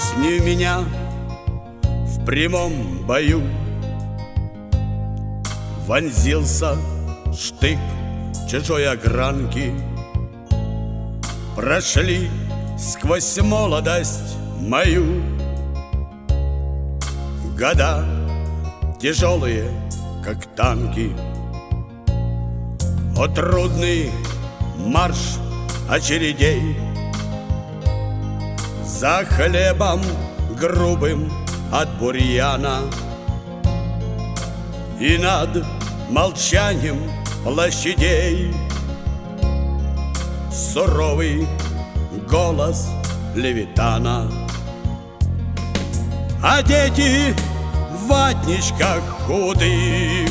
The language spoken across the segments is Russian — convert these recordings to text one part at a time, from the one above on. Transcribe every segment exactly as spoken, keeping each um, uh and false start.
Пусть не в меня в прямом бою вонзился штык чужой огранки, прошли сквозь молодость мою года тяжелые, как танки. О, трудный марш очередей за хлебом грубым от бурьяна, и над молчанием площадей суровый голос Левитана. А дети в ватничках худых,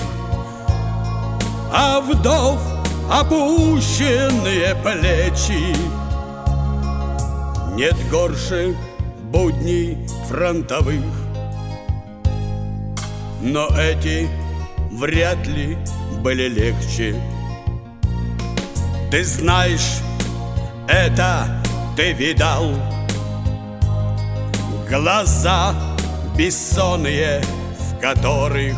а вдов опущенные плечи. Нет горше будней фронтовых, но эти вряд ли были легче. Ты знаешь, это ты видал, глаза бессонные, в которых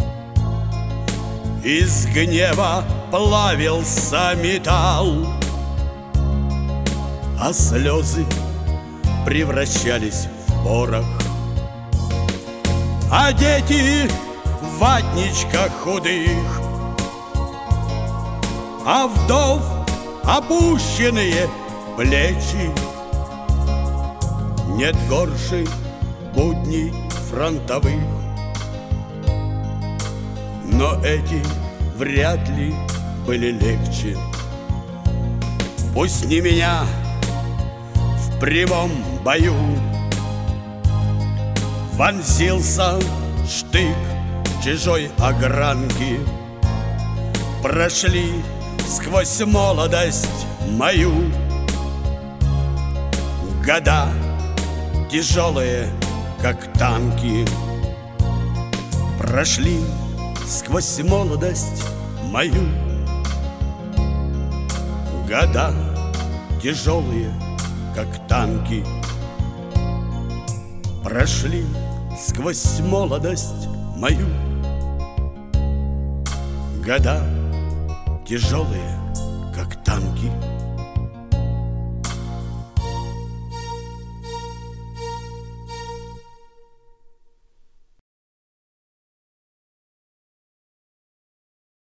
из гнева плавился металл, а слезы превращались в порох. А дети в ватничках худых, а вдов опущенные плечи. Нет горше будней фронтовых, но эти вряд ли были легче. Пусть не меня в прямом бою вонзился штык чужой огранки, прошли сквозь молодость мою года тяжелые, как танки. Прошли сквозь молодость мою года тяжелые, как танки. Прошли сквозь молодость мою года тяжелые, как танки.